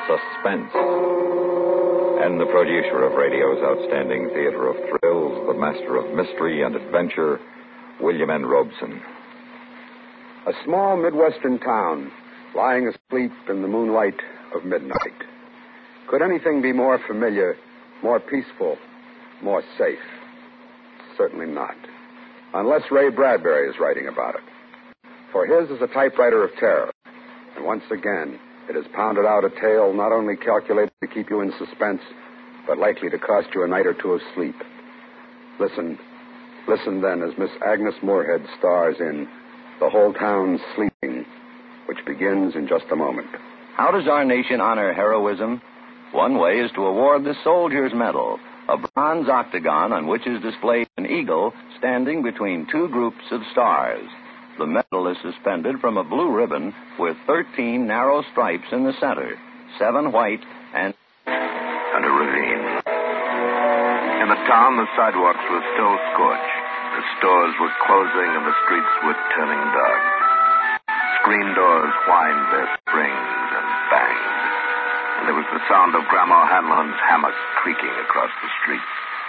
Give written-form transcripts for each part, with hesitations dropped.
suspense. And the producer of radio's outstanding theater of thrills, the master of mystery and adventure, William N. Robeson. A small Midwestern town, lying asleep in the moonlight of midnight. Could anything be more familiar, more peaceful, more safe? Certainly not. Unless Ray Bradbury is writing about it. For his is a typewriter of terror. And once again, it has pounded out a tale not only calculated to keep you in suspense, but likely to cost you a night or two of sleep. Listen then as Miss Agnes Moorehead stars in The Whole Town's Sleeping, which begins in just a moment. How does our nation honor heroism? One way is to award the Soldier's Medal, a bronze octagon on which is displayed an eagle standing between two groups of stars. The medal is suspended from a blue ribbon with 13 narrow stripes in the center, 7 white and a ravine. In the town, the sidewalks were still scorched. The stores were closing and the streets were turning dark. Screen doors whined their springs and banged. And there was the sound of Grandma Hanlon's hammock creaking across the street.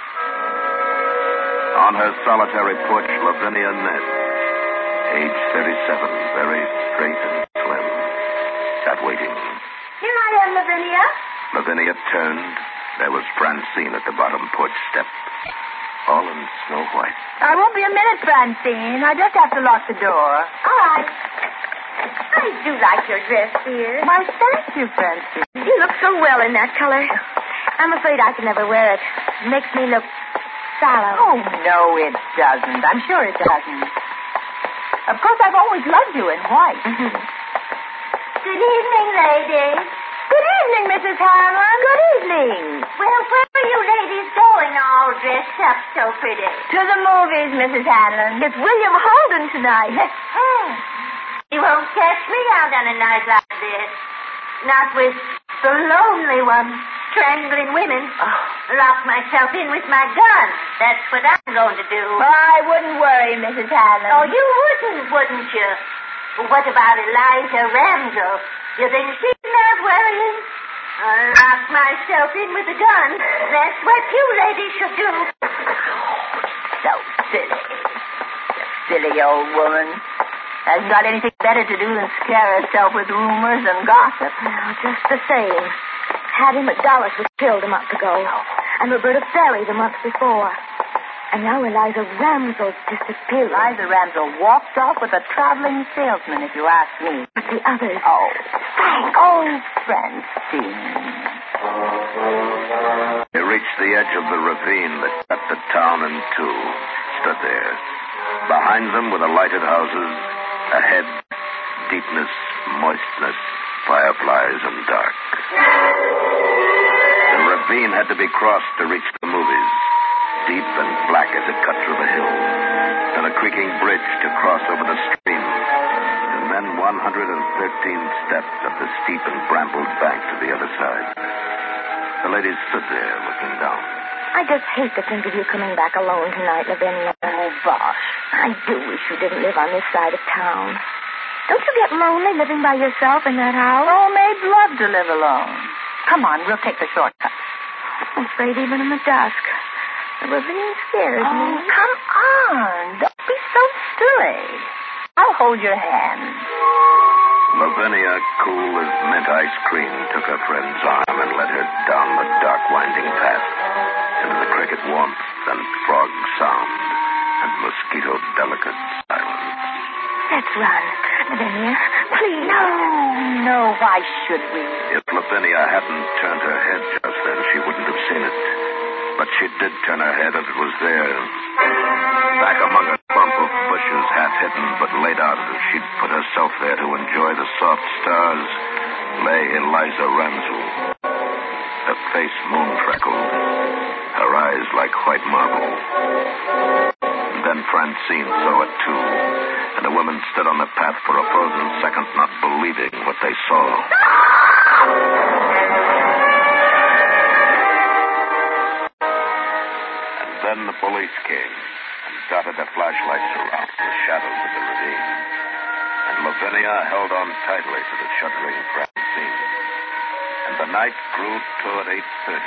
On her solitary porch, Lavinia Nett, age 37, very straight and slim, sat waiting. Here I am, Lavinia. Lavinia turned. There was Francine at the bottom porch step, all in snow white. I won't be a minute, Francine. I just have to lock the door. All right. I do like your dress, dear. Why, thank you, Francine. You look so well in that color. I'm afraid I can never wear it. It makes me look sallow. Oh, no, it doesn't. I'm sure it doesn't. Of course, I've always loved you in white. Good evening, ladies. Good evening, Mrs. Harlan. Good evening. Well, where are you ladies going all dressed up so pretty? To the movies, Mrs. Hanlon. It's William Holden tonight. You won't catch me out on a night like this. Not with the lonely one, strangling women. Lock myself in with my gun. That's what I'm going to do. I wouldn't worry, Mrs. Hanlon. Oh, you wouldn't you? Well, what about Eliza Ramsel? You think she's not worrying? I'll lock myself in with a gun. That's what you ladies should do. So silly. Silly old woman. Hasn't got anything better to do than scare herself with rumors and gossip. Well, just the same. Hattie McDullough was killed a month ago. And Roberta Ferry the month before. And now Eliza Ramsel disappeared. Eliza Ramsel walked off with a traveling salesman, if you ask me. But the others... Oh, Frank. Oh, Francine. They reached the edge of the ravine that cut the town in two. Stood there. Behind them were the lighted houses. Ahead, deepness, moistness, fireflies, and dark. The ravine had to be crossed to reach the movies. Deep and black as it cut through the hills. And a creaking bridge to cross over the stream. And then 113 steps up the steep and brambled bank to the other side. The ladies stood there looking down. I just hate to think of you coming back alone tonight, Lavinia. Oh, bosh. I do wish you didn't live on this side of town. Don't you get lonely living by yourself in that house? Oh, maids love to live alone. Come on, we'll take the shortcut. I'm afraid even in the dusk. The ravine scares me. Oh, come on. Don't be so silly. I'll hold your hand. Lavinia, cool as mint ice cream, took her friend's arm and led her down the dark, winding path into the cricket warmth and frog sound and mosquito-delicate silence. Let's run. Lavinia, please. No, why should we? If Lavinia hadn't turned her head just then, she wouldn't have seen it. But she did turn her head, and it was there. Back among a clump of bushes, half hidden but laid out as if she'd put herself there to enjoy the soft stars, lay Eliza Ramsel. Her face moon-freckled, her eyes like white marble. And then Francine saw it, too. And the women stood on the path for a frozen second, not believing what they saw. Then the police came and dotted their flashlights around the shadows of the ravine. And Lavinia held on tightly to the shuddering Francine. And the night grew toward 8:30.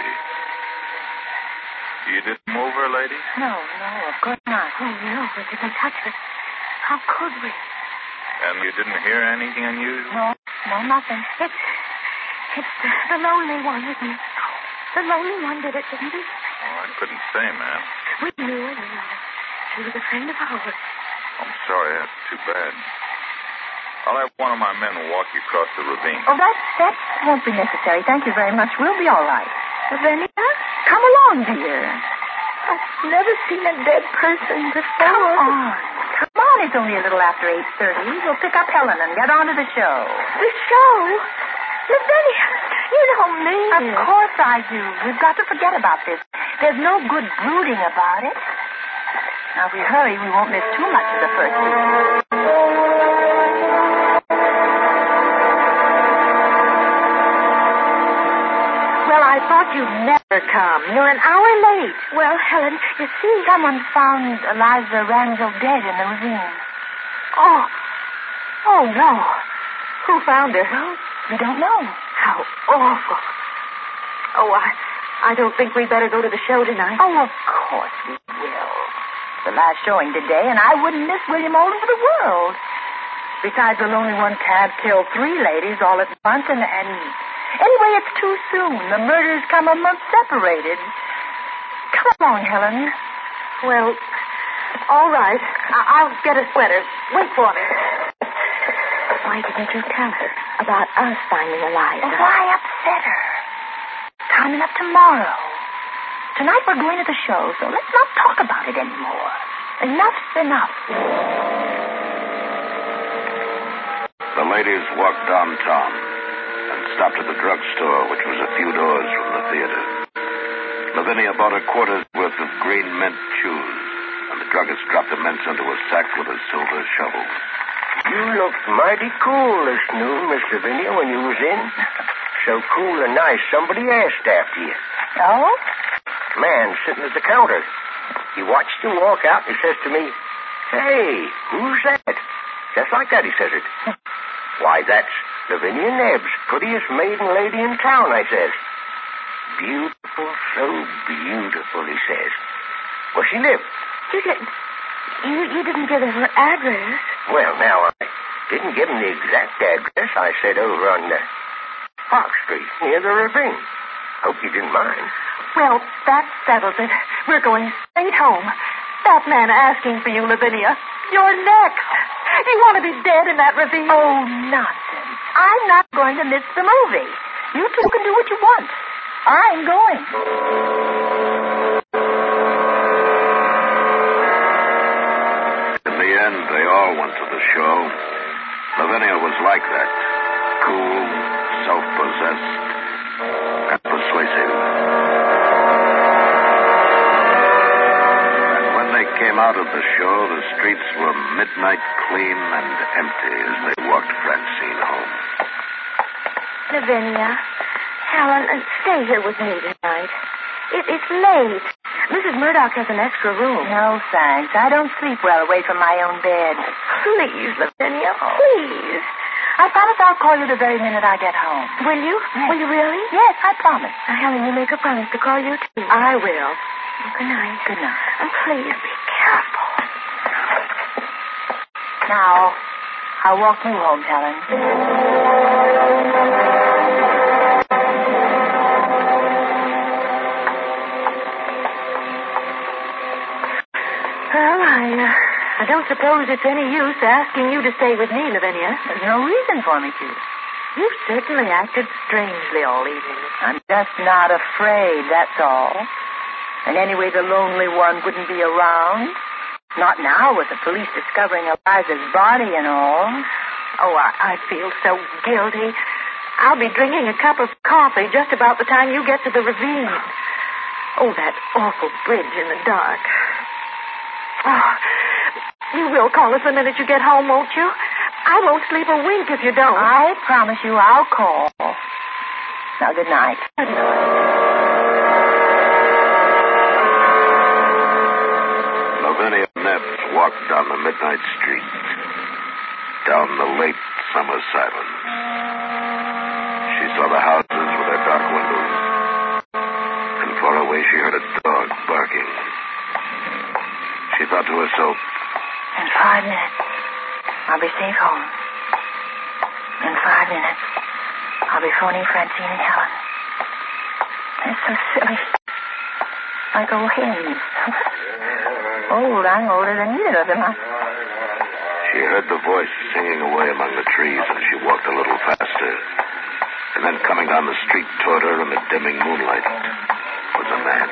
You didn't move her, lady? No, of course not. Oh, no, we didn't touch her. How could we? And you didn't hear anything unusual? No, nothing. It's the lonely one, isn't it? The lonely one did it, didn't he? Oh, I couldn't say, ma'am. We knew. She was a friend of ours. I'm sorry, that's too bad. I'll have one of my men walk you across the ravine. Oh, that won't be necessary. Thank you very much. We'll be all right. Lavinia? Come along, dear. I've never seen a dead person before. Come on. It's only a little after 8:30. We'll pick up Helen and get on to the show. The show? Lavinia, you don't mean Of course I do. We've got to forget about this. There's no good brooding about it. Now, if we hurry, we won't miss too much of the first scene. Well, I thought you'd never come. You're an hour late. Well, Helen, you see... Someone found Eliza Rangel dead in the ravine. Oh, no. Who found her? Well, we don't know. How awful. Oh, I don't think we'd better go to the show tonight. Oh, of course we will. The last showing today, and I wouldn't miss William Olden for the world. Besides, the lonely one can't kill 3 ladies all at once, and anyway, it's too soon. The murders come a month separated. Come along, Helen. Well, all right. I'll get a sweater. Wait for me. Why didn't you tell her about us finding Eliza? Well, why upset her? Time enough tomorrow. Tonight we're going to the show, so let's not talk about it anymore. Enough's enough. The ladies walked downtown and stopped at the drugstore, which was a few doors from the theater. Lavinia bought a quarter's worth of green mint shoes, and the druggist dropped the mints into a sack with a silver shovel. You looked mighty cool this noon, Miss Lavinia, when you was in. So cool and nice, somebody asked after you. Oh? Man sitting at the counter. He watched you walk out and he says to me, "Hey, who's that?" Just like that, he says it. "Why, that's Lavinia Nebbs, prettiest maiden lady in town," I says. "Beautiful, so beautiful," he says. Where she live? You didn't give her address. Well, now, I didn't give him the exact address. I said over on Park Street, near the ravine. Hope you didn't mind. Well, that settles it. We're going straight home. That man asking for you, Lavinia. You're next. You want to be dead in that ravine? Oh, nonsense. I'm not going to miss the movie. You two can do what you want. I'm going. In the end, they all went to the show. Lavinia was like that. Cool, self-possessed, and persuasive. And when they came out of the show, the streets were midnight clean and empty as they walked Francine home. Lavinia, Helen, stay here with me tonight. It's late. Mrs. Murdoch has an extra room. No, thanks. I don't sleep well away from my own bed. Please, Lavinia, please. I promise I'll call you the very minute I get home. Will you? Yes. Will you really? Yes, I promise. Now, Helen, you make a promise to call you, too. I will. Good night. Good night. And please, be careful. Now, I'll walk you home, Helen. Well, I don't suppose it's any use asking you to stay with me, Lavinia. There's no reason for me to. You certainly acted strangely all evening. I'm just not afraid, that's all. And anyway, the lonely one wouldn't be around. Not now with the police discovering Eliza's body and all. Oh, I feel so guilty. I'll be drinking a cup of coffee just about the time you get to the ravine. Oh, that awful bridge in the dark. Oh, you will call us the minute you get home, won't you? I won't sleep a wink if you don't. I promise you I'll call. Now, good night. Good night. Lavinia Nebbs walked down the midnight street, down the late summer silence. She saw the houses with their dark to herself. In 5 minutes, I'll be safe home. In 5 minutes, I'll be phoning Francine and Helen. It's so silly. Like old hens. Old, I'm older than either of them. She heard the voice singing away among the trees, and she walked a little faster. And then coming down the street toward her in the dimming moonlight was a man.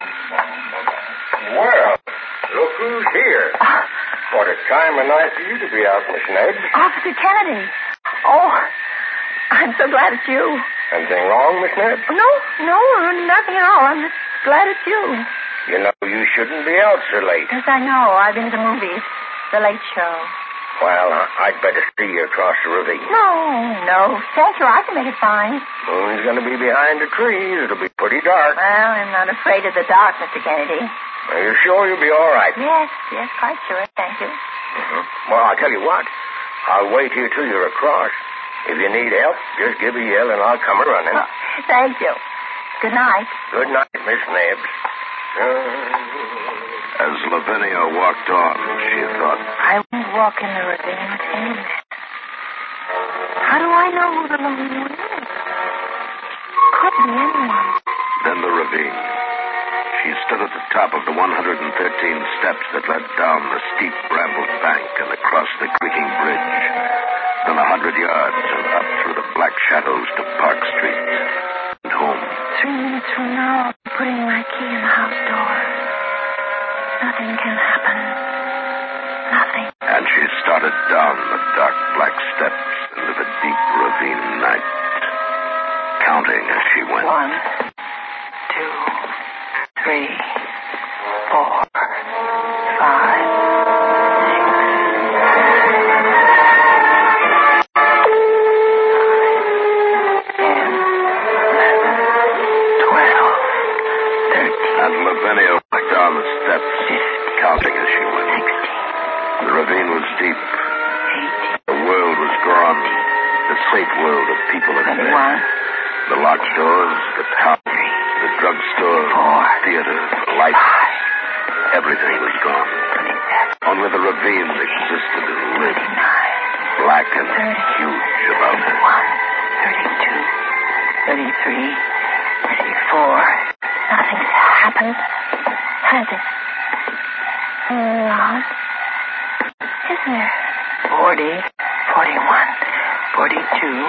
Well, look who's here. What a time of night for you to be out, Miss Nebbs. Officer Kennedy. Oh, I'm so glad it's you. Anything wrong, Miss Nebbs? No, nothing at all. I'm just glad it's you. You know you shouldn't be out so late. Yes, I know. I've been to the movies. The Late Show. Well, I'd better see you across the ravine. No. Thank you. I can make it fine. Moon's going to be behind the trees. It'll be pretty dark. Well, I'm not afraid of the dark, Mr. Kennedy. Are you sure you'll be all right? Yes, quite sure. Thank you. Mm-hmm. Well, I'll tell you what. I'll wait here till you're across. If you need help, just give a yell and I'll come a-running. Oh, thank you. Good night. Good night, Miss Nebbs. As Lavinia walked on, she thought, I won't walk in the ravine with any man. How do I know who the lonely one is? Could be anyone. then the ravine. She stood at the top of the 113 steps that led down the steep brambled bank and across the creaking bridge. Then 100 yards and up through the black shadows to Park Street and home. 3 minutes from now, I'll be putting my key in the house door. Nothing can happen. Nothing. And she started down the dark black steps into the deep ravine night, counting as she went. 1, 2, 3, 4, 5. And Lavinia walked down the steps, counting as she went. 16. The ravine was deep. 18. The world was gone. The safe world of people in bed. 21. The locked doors, the house, the drugstore, the theater, the lights. Everything was gone. 27. Only the ravine existed and lived, 29. black and huge about her. 32, 33, 34. Nothing's happened, has it? No. Is there? 40, 41, 42,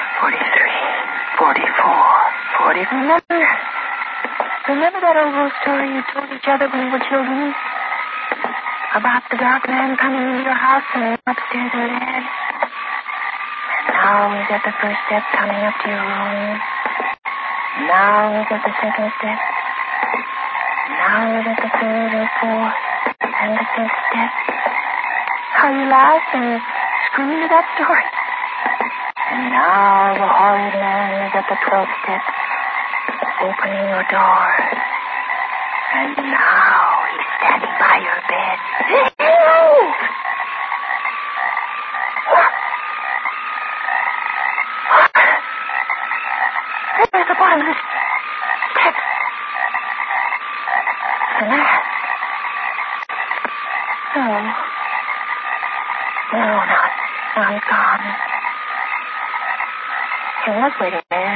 43, 44, 40. Remember that old story you told each other when you were children? About the dark man coming into your house and upstairs in bed? And now he's at the first step coming up to your room. Now he's at the second step. Now he's at the third and fourth and the fifth step. How you laughed and screamed at that story. And now the horrid man is at the 12th step, opening your door. And now he's standing by your bed. There's the bottom of the step. The man. No, now he's gone. He was waiting there.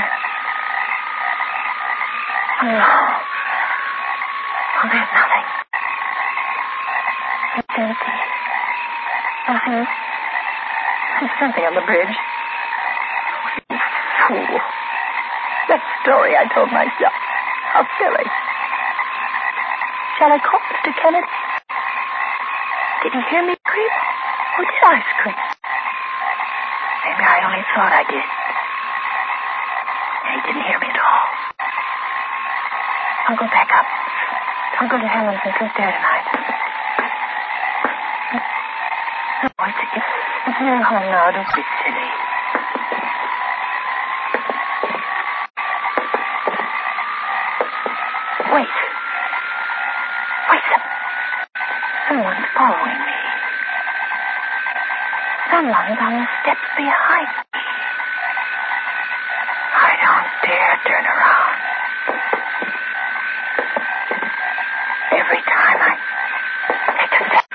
Oh, there's nothing. It's empty. Nothing. There's something on the bridge. You fool. That story I told myself. How silly. Shall I call Mr. Kennedy? Did he hear me scream? Or did I scream? Maybe I only thought I did. And he didn't hear me at all. I'll go back up. I'll go to Helen's and sleep there tonight. No, it's near home now. Don't be silly. Wait. Someone's following me. Someone's on the steps behind me. I don't dare turn around. Every time I take a step,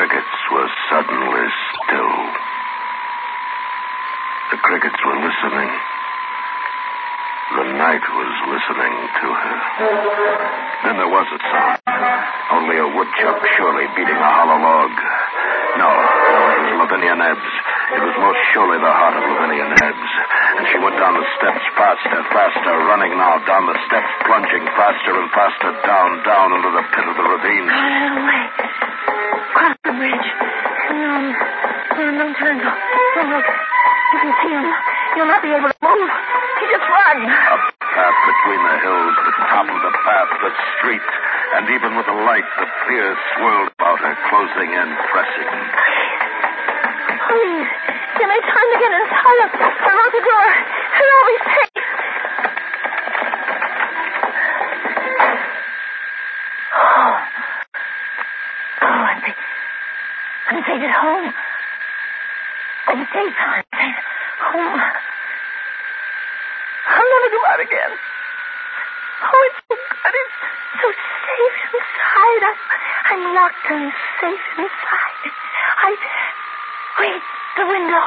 crickets were suddenly still. The crickets were listening. The night was listening to her. Then there was a sound. Only a woodchuck surely beating a hollow log. No, it was Lavinia Nebbs. It was most surely the heart of Lavinia Nebbs. And she went down the steps faster, faster, running now down the steps, plunging faster and faster, down into the pit of the ravine. Away. Cross the bridge. Don't turn. Don't look. You can see him. You'll not be able to move. He just run. Up the path between the hills, the top of the path, the street, and even with the light, the fear swirled about her, closing in, pressing. Please, give me time to get inside him. Unlock the door, and I'll be safe. I'm safe at home. I'm safe. I'm safe at home. I'll never go out again. Oh, it's so good. It's so safe inside. I'm locked and safe inside. Wait, the window.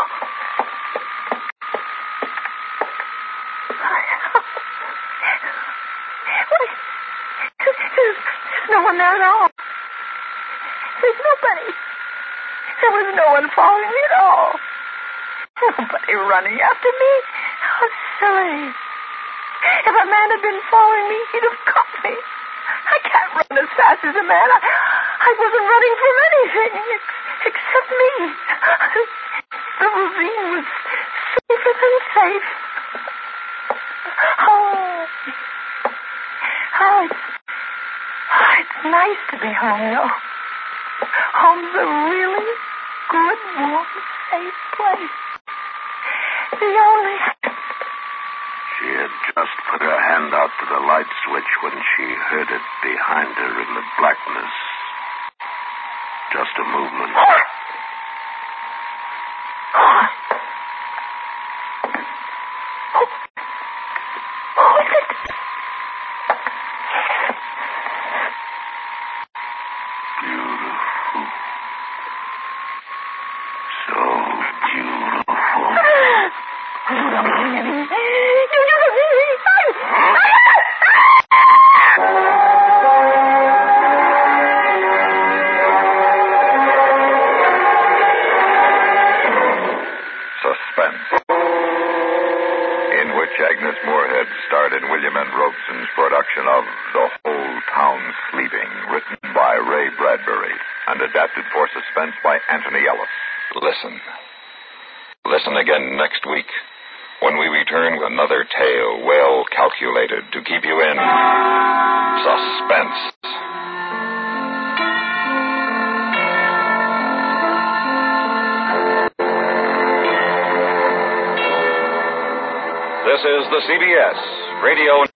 Wait. There's no one there at all. There's nobody. There was no one following me at all. Nobody running after me. How silly. If a man had been following me, he'd have caught me. I can't run as fast as a man. I wasn't running from anything except me. The ravine was safer than safe. It's nice to be home, though. Home's a really good, warm, safe place. The only... She had just put her hand out to the light switch when she heard it behind her in the blackness. Just a movement. Who is it? Beautiful. So beautiful. Suspense, in which Agnes Moorehead starred in William N. Robeson's production of The Whole Town Sleeping, written by Ray Bradbury and adapted for suspense by Anthony Ellis. Listen again next week when we return with another tale well calculated to keep you in suspense. This is the CBS Radio